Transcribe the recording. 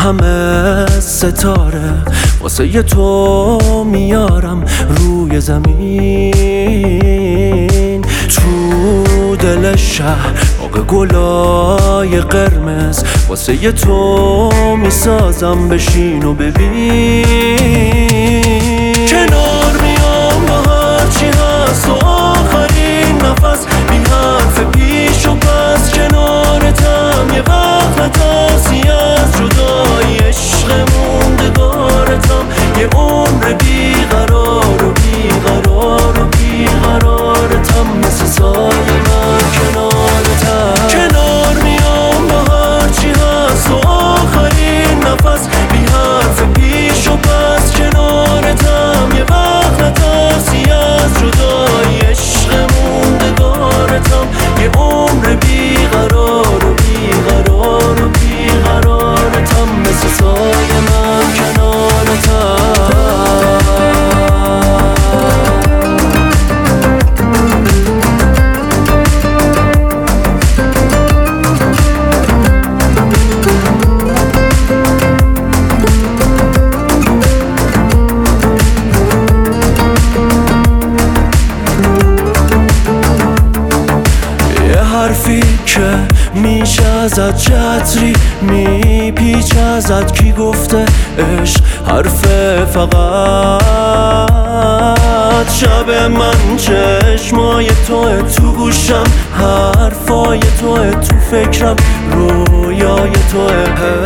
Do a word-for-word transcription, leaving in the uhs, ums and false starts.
همه ستاره واسه ی تو میارم روی زمین، تو دل شهر باغ گلای قرمز واسه ی تو میسازم، بشین و ببین. کنار میام با هرچی هست و آخرین نفس بی حرف پیش و پس، کنارتم یه وقت نترسی از جدایی، عشق موندگارتم یه عمر بیقرار و بیقرار و بیقرارتم، مثل سایه من کنارتم. کنار میام با هرچی هست و آخرین نفس بی حرف پیش و پس، کنارتم یه وقت نترسی از جدایی، عشق موندگارتم یه عمر بیقرار و بیقرار و بیقرارتم، مثل سایه من کنارتم. حرفی که میشه ازت چتری میپیچ ازت، کی گفته عشق حرف فقط شب من چشمای توه تو گوشم، حرفای توه تو فکرم، رویای توه.